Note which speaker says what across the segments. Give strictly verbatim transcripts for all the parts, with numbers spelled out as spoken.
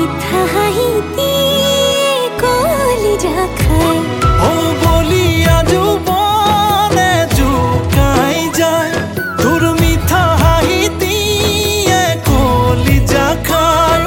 Speaker 1: মিঠা হাঁহিতে কলিজা খায়
Speaker 2: ও বলিয়া যৌবনে জুকাই যায় তোর মিঠা হাঁহিতে কলিজা খায়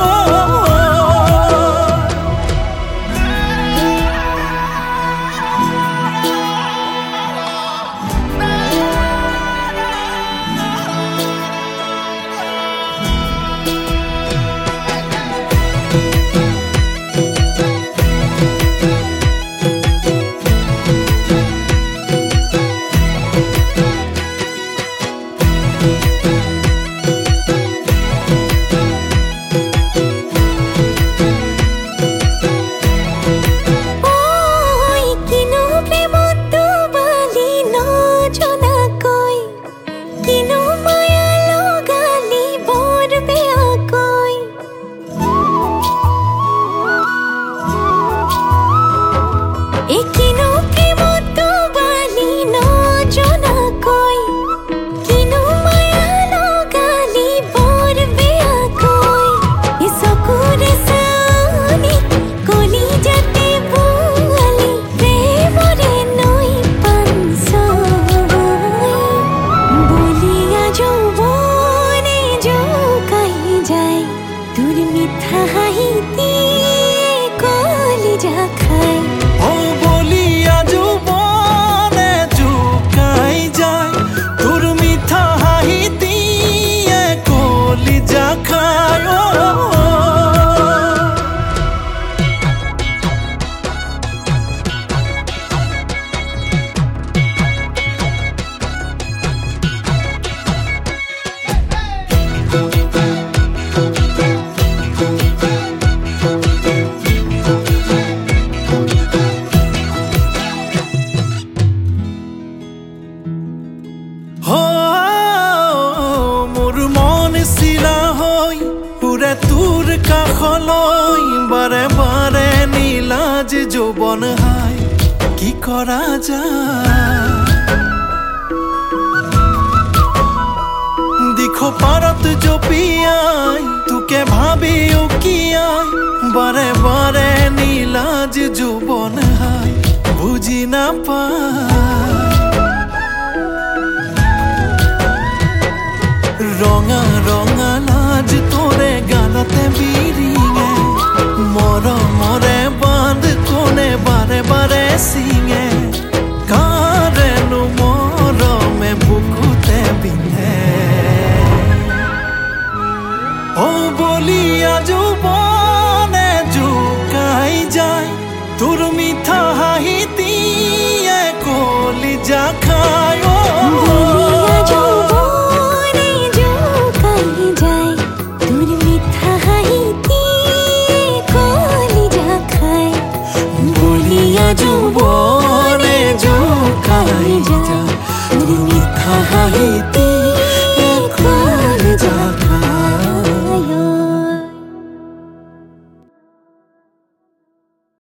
Speaker 2: তোর মিঠা হাঁহিতে কলিজা খায় ও বলিয়া যৌবনে জুকাই যায় তোর মিঠা হাঁহিতে কলিজা খায় তোর কাখলৈ বাৰে বাৰে নীলাজ যৌবন হাই কি কৰা যায় দিখ পাৰত জপিয়াই তোকে ভাবি উকিয়াই বাৰে বাৰে নীলাজ যৌবন হাই বুজি নাপায় ৰঙা ৰঙা লাজ তোৰে গালতে বিৰিঙে মৰমৰে বান্ধ কোনে বাৰে বাৰে চিঙে কাৰেনো মৰমে বুকুতে বিন্ধে ও বলিয়া যৌবনে জুকাই যায় তোৰ মিঠা হাঁহিতে কলিজা খায় যৌবনে জুকাই যায় তোর মিঠা হাঁহিতে